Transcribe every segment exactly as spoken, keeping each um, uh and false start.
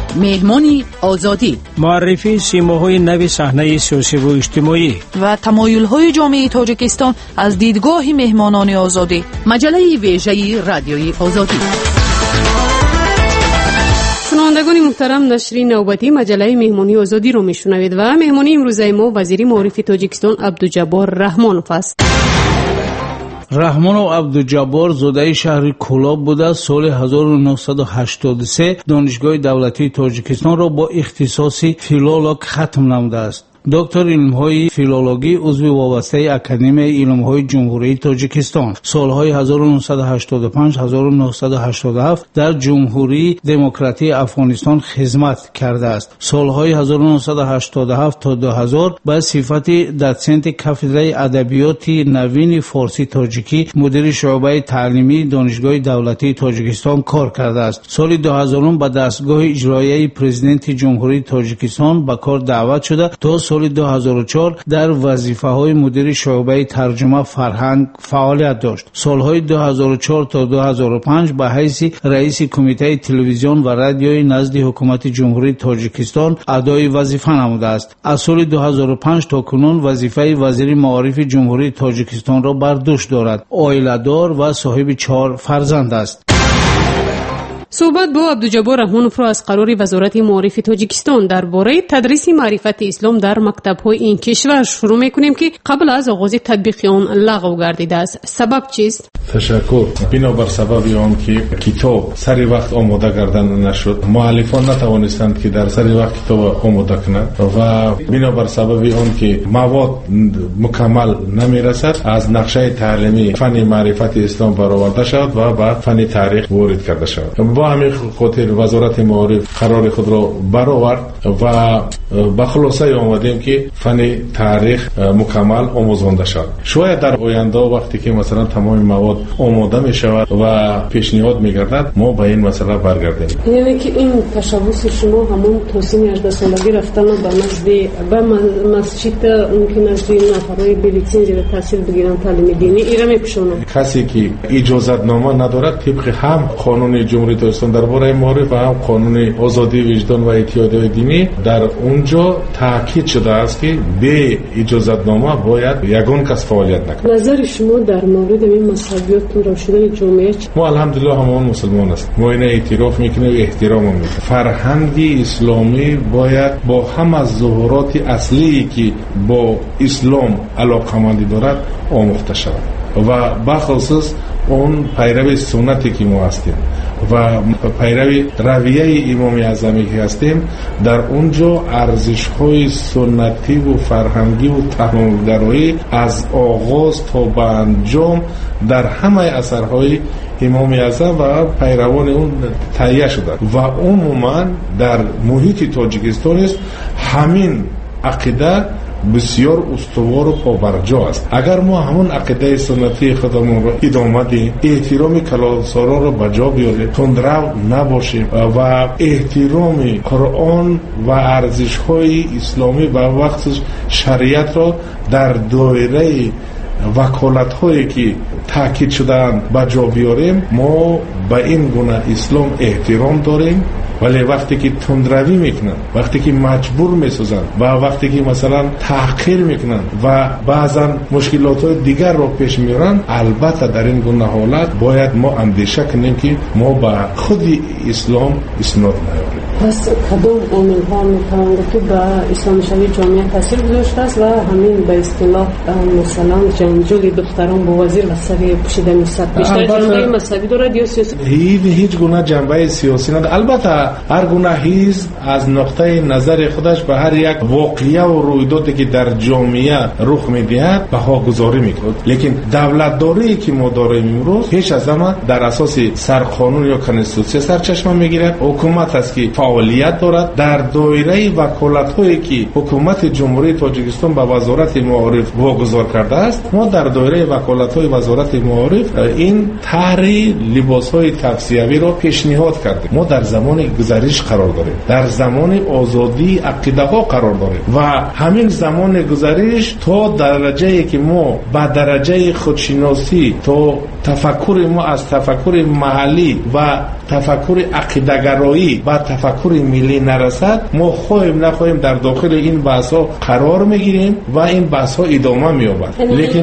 مهمانی آزادی، معرفی سیماهای نو صحنه سیاسی و اجتماعی و تمایل‌های جامعه تاجیکستان از دیدگاه مهمانان آزادی. مجله ویژه رادیوی آزادی. شنوندگان محترم، نشر نوبتی مجله مهمانی آزادی رو میشنوید و مهمانی امروز ما وزیر معارف تاجیکستان عبدالجبار رحمانوف است. رحمانوف عبدالجبار زاده شهر کولاب بوده. سال هزار و نهصد و هشتاد و سه دانشگاه دولتی تاجیکستان را با اختصاص فیلولوگ ختم نموده است. دکتر علم‌های فیلولوژی، عضو وابسته اکادمی علم‌های جمهوری تاجیکستان. سالهای هزار و نهصد و هشتاد و پنج تا هزار و نهصد و هشتاد و هفت در جمهوری دموکراتیک افغانستان خدمت کرده است. سالهای هزار و نهصد و هشتاد و هفت تا دو هزار به صفت دسنت کافدرای ادبیات نوین فارسی تاجیکی مدیر شعبه تعلیمی دانشگاه دولتی تاجیکستان کار کرده است. سال دو هزار به دستگاه اجرایی پرزیدنت جمهوری تاجیکستان به کار دعوت شده تا سال دو هزار و چهار در وظیفه‌های مدیر شعبه ترجمه فرهنگ فعالیت داشت. سالهای دو هزار و چهار تا دو هزار و پنج به حیث رئیس کمیته تلویزیون و رادیوی نزد حکومت جمهوری تاجیکستان ادای وظیفه نموده است. از سال دو هزار و پنج تا کنون وظیفه وزیر معارف جمهوری تاجیکستان را بر دوش دارد. عائله‌دار و صاحب چهار فرزند است. صحبت با عبدالجبار رحمانوف را از قرار وزارت معارف تاجیکستان درباره تدریس معرفت اسلام در مکتب‌های این کشور شروع می‌کنیم که قبل از آغاز تطبیق آن لغو گردیده است. سبب چیست؟ تشکر. بنابر سبب آن که کتاب سر وقت آماده کردن نشد، مؤلفان نتوانستند که در سر وقت کتاب آماده کنند و بنابر سبب آن که مواد مکمل نمی‌رسد، از نقشه تعلیمی فن معرفت اسلام برآورده شد و به فن تاریخ وارد کرده شد. با همین خاطر وزارت معارف قرار خود را برآورد و به خلاصه آمدیم که فن تاریخ مکمل آموزانده شد. شاید در آینده وقتی که مثلا تمام مواد آماده می شود و پیشنهاد می گردد ما به این مسئله برگردیم. یعنی که این تشبوس شما همون توسین هجده سالگی رفتن به نزد به مسجد اون که نزد نفرای بلیتسنجی و تحصیل بگیرن تعلیم دینی ایره می پوشونه. کسی که اجازت نامه ندارد طبق هم قانون جمهوری تاجیکستان درباره معارف و هم قانون آزادی وجدان و اتحادیه دینی در اونجا تاکید شده است که به اجازت نامه باید یگان کس فعالیت نکند. نظر شما در مورد این مذهبیاتتون را شدن جامعه چه؟ ما الحمدلله همون مسلمان است. ما این اعتراف میکنیم و احترام میکنیم. فرهنگ اسلامی باید با هم از ظهورات اصلی که با اسلام علاقمندی دارد آموخته شود و بخصوص اون پیرو سنتی که ما هستیم و پیرو رویه امام اعظمی که هستیم، در اونجا ارزش‌های سنتی و فرهنگی و تمام‌گرایی از آغاز تا به انجام در همه اثرهای امام اعظم و پیروان اون تهیه شده و عموما در محیط تاجیکستان است. همین عقیده بسیار استوار و پابرجا است. اگر ما همون عقیده سنتی خودمون را ادامه دهیم، احترام کلاسارا را به جا بیاریم، تندرو نباشیم و احترام قرآن و ارزش‌های اسلامی و وقت شریعت را در دایره وکالت‌هایی که تاکید شدن به جا بیاریم، ما به این گونه اسلام احترام داریم. ولی وقتی که تندروی میکنن، وقتی که مجبور میسازن و وقتی که مثلا تحقیر میکنن و بعضا مشکلات دیگر رو پیش میارن، البته در این گونه حالت باید ما اندیشه کنیم که ما به خود اسلام اسناد نیاریم. پس کدوم عامل ها میتوان گفت که به اسلام شهری جامعه تاثیر گذاشته است و همین به اصطلاح مثلا جنجال دختران با وزیر و سر پوشیدن سب بیشتر جنبه مذهبی دارد یا سیاسی؟ هیچ هیچ گونه جنبه سیاسی ندارد. البته هر گونه حزب از نقطه نظر خودش به هر یک واقعه و رویدادی که در جامعه رخ میدهد بها گذاری میکند، لیکن دولتداری که ما داریم امروز هیچ از همه در اساس سرقانون یا کنستیتوسیون سرچشمه میگیرد. حکومت است که فعالیت دارد در دایره وکالت‌هایی که حکومت جمهوری تاجیکستان به وزارت معارف واگذار کرده است. ما در دایره وکالت‌های وزارت معارف این طرح لباس‌های توصیوی را پیشنهاد کردیم. ما در زمان گذشته قرار داریم، در زمان آزادی عقیده ها قرار داریم و همین زمان گذشته تا درجه‌ای که ما با درجه خودشناسی تا تفکر ما از تفکر محلی و تفکر عقیده‌گرایی و تفکر ملی نرسد، ما خواهیم نخواهیم در داخل این بحث‌ها قرار میگیریم و این بحث‌ها ادامه می‌یابد. لیکن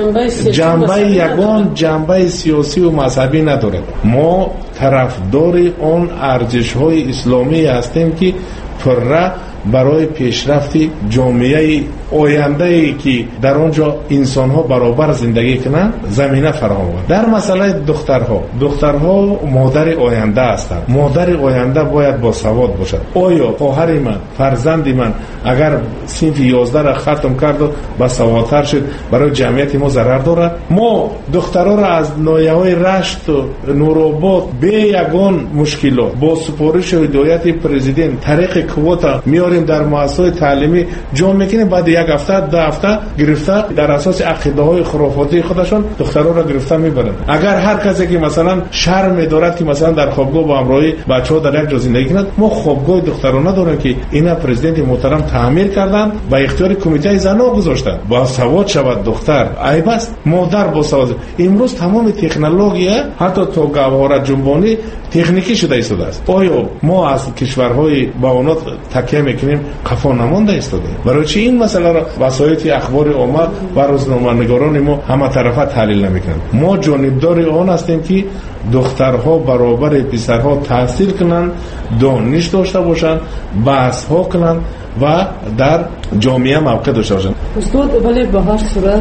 جنبه یگان جنبه سیاسی و مذهبی ندارد. ما طرفدار آن ارزش‌های اسلامی هستیم که پره برای پیشرفت جامعه آینده‌ای که در آنجا انسان‌ها برابر زندگی کنند زمینه فراهم آورد. در مسئله دخترها، دخترها مادر آینده هستند. مادر آینده باید با سواد باشد. آیا خواهر من، فرزند من اگر صنف یازده را ختم کرد و با سوادتر شد برای جمعیت ما ضرر دارد؟ ما دخترها را از ناحیه‌های رشت و نورآباد به یگان مشکلات با سفارش و هدایت پرزیدنت طریق کوتا میاریم در مؤسسات تعلیمی جا میکنیم، بعد یک هفته دو هفته گرفته در اساس عقیده‌های خرافاتی خودشان دخترها را گرفته میبرند. اگر هر کسی که مثلا شرم دارد که مثلا در خوابگاه با همراهی بچه‌ها در یک جا زندگی کند، ما خوابگاه دخترانه داریم که اینا پرزیدنت محترم تعمیر کردند و اختیار کمیته زنان گذاشتند. با سواد شود دختر عیب است. مادر با سواد. امروز تمام تکنولوژی حتی تو گوهر جنبانی تکنیکی شده ایستاده است. آیا ما از کشورهای با اونات تکیه میکنیم قفا نمانده ایستاده؟ برای چی این مسئله را وسایل اخبار عامه و روزنامه‌نگاران ما همه طرفه تحلیل نمیکنند؟ ما جانبدار آن هستیم که دخترها برابر پسرها تحصیل کنند، دانش داشته باشند، بحث ها کنند و در جامعه موقع داشته باشند. استاد ولی به هر صورت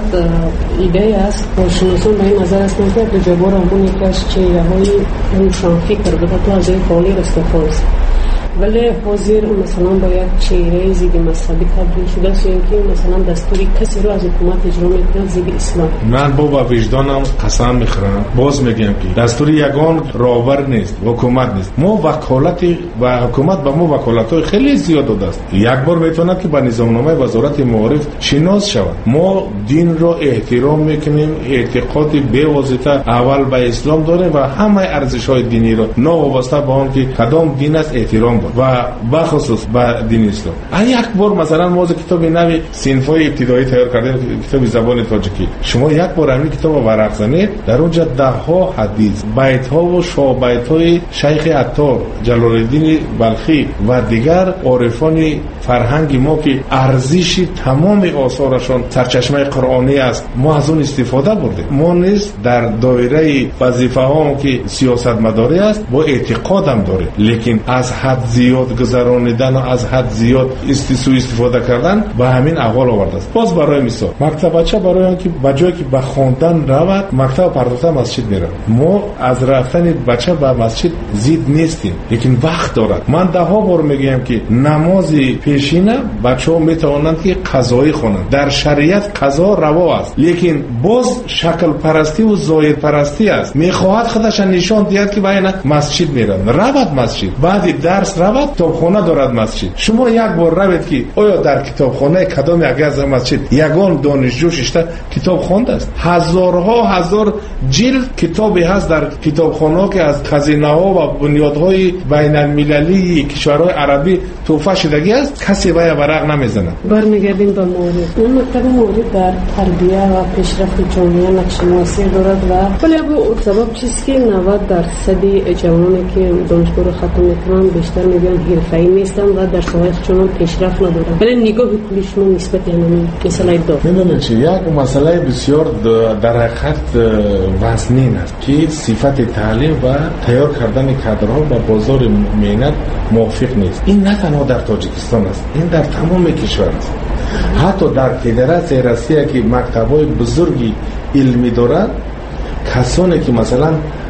ایده است و شناسان به این نظر هستند که عبدالجبار همون یکی از چهره‌های روشن فکر بوده تو از این خالی رستاخان است، ولی حاضر مثلا باید چهره ضد مذهبی تبدیل شده است یا اینکه مثلا دستوری کسی رو از حکومت اجرا میکنه ضد اسلام؟ من با وجدانم قسم میخورم، باز میگم که دستوری یگان راهبر نیست، حکومت نیست. ما وکالت و حکومت به ما وکالت‌های خیلی زیاد داده است. یک بار میتونه که با نظامنامه وزارت معارف شناس شود. ما دین را احترام میکنیم، اعتقاد به واسطه اول به اسلام داره و همه ارزش‌های دینی را ناوابسته به آن که کدام دین است احترام و بخصوص با دین اسلام. یک بار مثلا ما کتاب نوی صنف‌های ابتدایی تیار کردیم، کتاب زبان تاجیکی. شما یک بار همین کتاب ورق زنید، در اونجا ده ها حدیث، بیت ها و شابیت های شیخ عطار، جلال الدین بلخی و دیگر عارفان فرهنگ ما که ارزش تمام آثارشان سرچشمه قرآنی است، ما از اون استفاده بردیم. ما نیست در دایره وظیفه ها که سیاست مداری است، با اعتقادم داره، لیکن از حد زیاد گذرانیدن و از حد زیاد استسوی استفاده کردن به همین احوال آورده است. باز برای مثال مکتب بچه برای اینکه بجای که به خواندن رود مکتب پرداخته مسجد میره. ما از رفتن بچه به مسجد زید نیستیم، لیکن وقت دارد. من ده ها بار میگم که نماز پیشینه بچه‌ها میتوانند که قضایی خوانند. در شریعت قضا روا است، لیکن باز شکل پرستی و ظاهر پرستی است. میخواهد خودش نشان دهد که باید مسجد میره، رود مسجد، بعد درس رود کتابخانه دارد مسجد. شما یک بار روید که آیا در کتابخانه کدام یک از مسجد یگان دانشجو ششته کتاب خوانده است؟ هزارها هزار جلد کتابی هست در کتابخانه که از خزینه ها و بنیادهای بین المللی کشورهای عربی توفیق شدگی است، کسی باید ورق نمیزنه. برمیگردیم به معارف. اون مکتب معارف در تربیه و پیشرفت جامعه نقش موثر دارد و ولی ابو سبب چیست که نود درصد جوانانی که دانشگاه رو ختم میکنن بیشتر میگن حرفه‌ای نیستن و در ساحه چنان پیشرفت ندارن، ولی نگاه کلی شما نسبت یعنی مسئله دار میدونید چی؟ یک مسئله بسیار در حقیقت وزنین است که صفت تعلیم و تیار کردن کادرها با بازار مهنت موافق نیست. این نه تنها در تاجیکستان است، این در تمام کشور است. حتی در فدراسیون روسیه که مکتب‌های بزرگی علمی دارد، کسانی که مثلا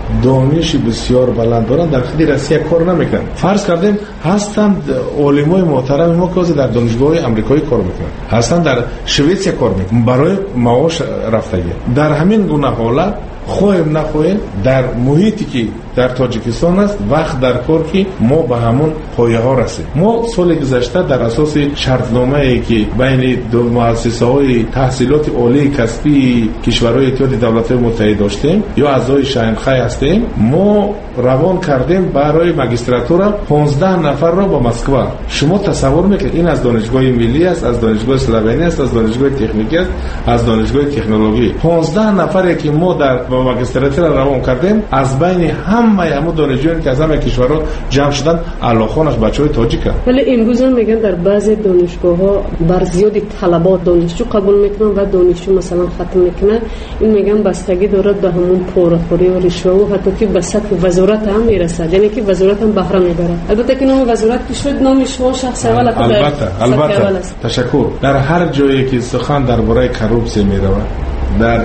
دانش بسیار بلند دارن در خود روسیه کار نمیکنن. فرض کردیم هستند علمای محترم ما که در دانشگاه آمریکایی کار میکنن، هستند در شویتسیا کار میکنن برای معاش رفتگی. در همین گونه حالت خواهیم نخواهیم در محیطی که در تاجیکستان است وقت در کار که ما به همون پایه ها رسیم. ما سال گذشته در اساس شرطنامه ای که بین دو مؤسسه های تحصیلات عالی کسبی کشورهای اتحاد دولت‌های متحد داشتیم یا اعضای شانگهای هستیم، ما روان کردیم برای ماجستراتورا پانزده نفر را با مسکو. شما تصور میکنید این از دانشگاه ملی است، از دانشگاه اسلوونی است، از دانشگاه تکنیکی است، از دانشگاه تکنولوژی. پانزده نفری که ما در با ماجستراتورا روان کردیم، از بین هم همه همه دانشجویانی که از همه کشورها جمع شدن علاخانش بچهای تاجیک هستند. ولی امروز هم میگن در بعضی دانشگاه‌ها بر زیادی طلبات دانشجو قبول میکنن و دانشجو مثلا ختم میکنه. این میگن بستگی دارد به همون پورخوری و رشوه و حتی که به سطح وزارت هم میرسه، یعنی که وزارت هم بهره میبره. البته که نام وزارت که شد نام شما شخص اول البته البته تشکر. در هر جایی که سخن درباره کروپسی میرود، در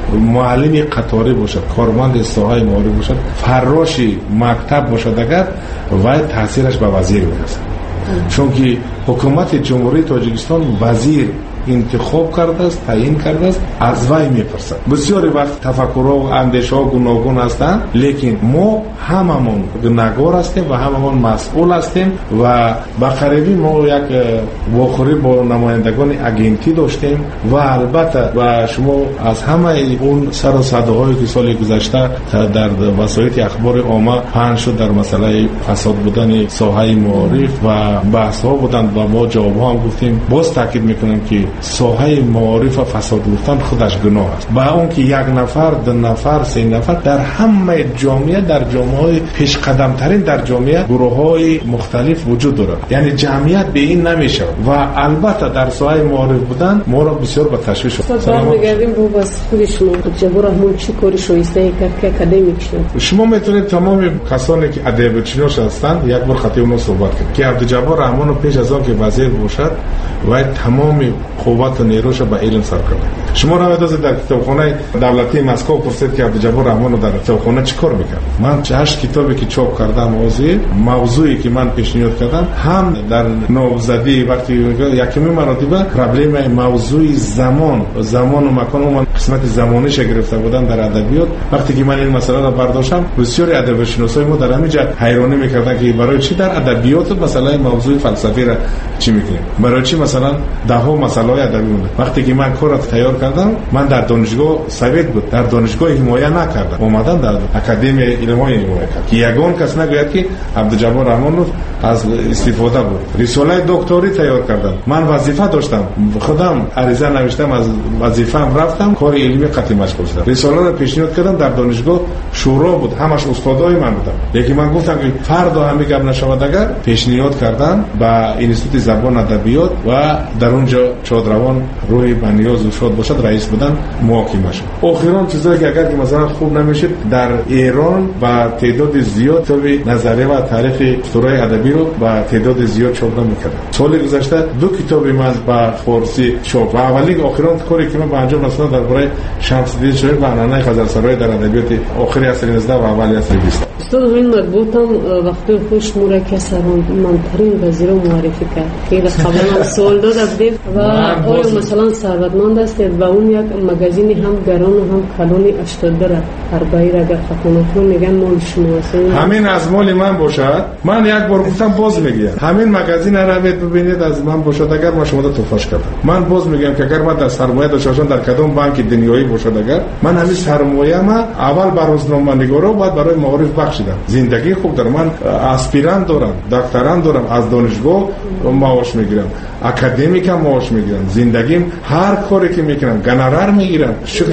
معلم قطاری باشد، کارمند ساحه مالی باشد، فراشی مکتب باشد، اگر وای تاثیرش به وزیر میرسد. چون که حکومت جمهوری تاجیکستان وزیر انتخاب کرده است، تعیین کرده است، از وی میپرسد. بسیاری وقت تفکرها و اندیشه‌ها گوناگون هستند، لیکن ما هممون گناهکار هستیم و هممون مسئول هستیم و به قریبی ما یک واخوری با نمایندگان اگنتی داشتیم و البته و شما از همه اون سر و صداهایی که سال گذشته در وسایل اخبار عامه پخش شد در مسئله فساد بودن ساحه معارف و بحث ها بودند و ما جواب ها هم گفتیم. باز تاکید میکنم که ساحه معارف و فساد گفتن خودش گناه است. با اون که یک نفر، دو نفر، سه نفر در همه جامعه، در جامعه پیش قدم ترین در جامعه گروه های مختلف وجود دارد، یعنی جمعیت به این نمیشه و البته در ساحه معارف بودن ما را بسیار به تشویش افتاد. برمیگردیم با بس خود شما جبور رحمان چی کاری شایسته کرد که اکادمیک شد؟ شما میتونید تمام کسانی که ادبیاتشناس هستند یک بار خاطر اونها صحبت کنید که عبدالجبار رحمان پیش از آن که وزیر باشد و تمام قوت و نیروش به علم صرف کرده. شما را بدازید در کتابخانه دولتی مسکو پرسید که عبدالجبار رحمان در کتابخانه چیکار میکرد. من چه هشت کتابی که چاپ کردم موضوعی موضوعی که من پیشنهاد کردم هم در نوزدی وقتی یکمی مراتب پرابلم موضوع زمان زمان و مکان و من قسمت زمانیش گرفته بودم در ادبیات. وقتی که من این مسئله را برداشتم بسیاری ادبیاتشناسای ما در همین جهت حیرانی میکردن که برای چی در ادبیات مثلا موضوع فلسفی را چی میکنیم، برای چی مثلا ده ها مسائل ادبی مونده. وقتی که من کار تیار کردم من در دانشگاه سویت بود، در دانشگاه حمایه نکردم، اومدم در اکادمی علمای حمایه کردم که یگان کس نگوید که عبدالجبار رحمان از استفاده بود. رساله دکتری تیار کردم، من وظیفه داشتم، خودم عریضه نوشتم، از وظیفه‌ام رفتم کار علمی قطعی مشغول شدم. رساله رو پیشنهاد کردم در دانشگاه شورا بود، همش استادای من بودن. یکی من گفتم که فردا همین گپ نشود، اگر پیشنهاد کردم با انستیتوت زبان ادبیات و در اونجا چادروان روی بنیاز و شاد باشد رئیس بودن محاکمه شد. آخران چیزایی که اگر که مثلا خوب نمیشد در ایران با تعداد زیاد کتاب نظریه و تاریخ اختراع ادبی رو با تعداد زیاد چاپ نمی‌کردم. سال گذشته دو کتاب من با فارسی چاپ و اولی آخران کاری که من با انجام رسوندم درباره شمس‌الدین شاعر و عنعنه خزرسرای در ادبیات آخری عصر نوزده و اولی عصر بیست. استاد این مطبوعات هم وقتی خوش مورا کسران منترین وزیر معرفی کرد که قبلا هم سوال داده بودیم و آیا مثلا ثروتمند است و اون یک مگزینی هم گران و هم کلونی هشتاد داره اربعی را اگر خطانتون میگن مال شما است. همین از مال من باشد. من یک بار گفتم باز میگم همین مگزین را ببینید از من باشد اگر ما شما رو توفاش کردم. من باز میگم که اگر من در سرمایه داشتم در کدام بانک دنیایی باشد اگر من همین سرمایه ما اول بر روزنامه‌نگارا بعد برای معارف بخشیدم. زندگی خوب دارم، من اسپیران دارم، دکتران دارم، از دانشگاه معاش میگیرم، اکادمیک هم معاش میگیرم، زندگیم هر کاری که میکنم گنرار میگیرم. شکر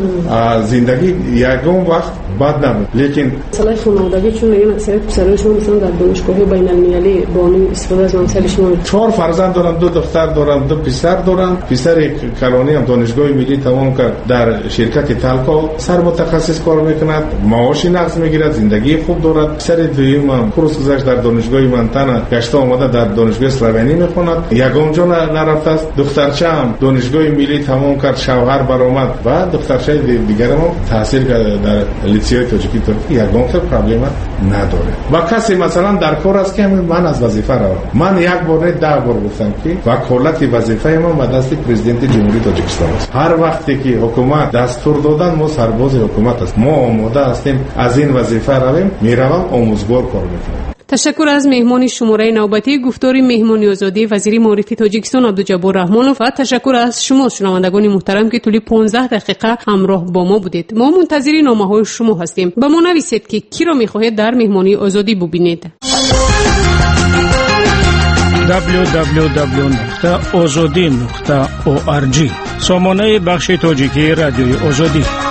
خدا زندگی یگان وقت بد نبود. لیکن مثلا خانوادگی چون میگن اکثریت پسرای شما مثلا در دانشگاه بین المللی با اون استفاده از منصب شما چهار فرزند دارم، دو دختر دارم، دو پسر دارم. پسر کلانی هم دانشگاه ملی تمام کرد در شرکت تلکا سر متخصص کار میکند، معاش نقص میگیرد، زندگی خوب دارد. پسر دویم هم کورس گذشت در دانشگاه منتن گشته آمده در دانشگاه اسلوونی میخواند، یگان جا نرفته است. دخترچه هم دانشگاه ملی تمام کرد، شوهر برآمد و دخترچه دیگر هم تحصیل کرد در لیسه تاجیکی ترکی. یگان که پرابلم نداره و کسی مثلا در کار است که من از وظیفه رو من یک بار نه ده بار گفتم که وکالت وظیفه من به دست پرزیدنت جمهوری تاجیکستان است. هر وقتی که حکومت دستور دادن ما سرباز حکومت است، ما آماده هستیم از این وظیفه رویم، میرویم آموزگار کار میکنیم. تشکر از مهمان شماره نوبتی گفتار مهمانی آزادی وزیر معرفی تاجیکستان عبدالجبار رحمانوف و تشکر از شما شنوندگان محترم که طول پانزده دقیقه همراه با ما بودید. ما منتظر نامه‌های شما هستیم. با ما نویسید که کی را می‌خواهید در مهمانی آزادی ببینید. دبلیو دبلیو دبلیو نقطه آزادی نقطه او آر جی سامانه بخش تاجیکی رادیوی آزادی.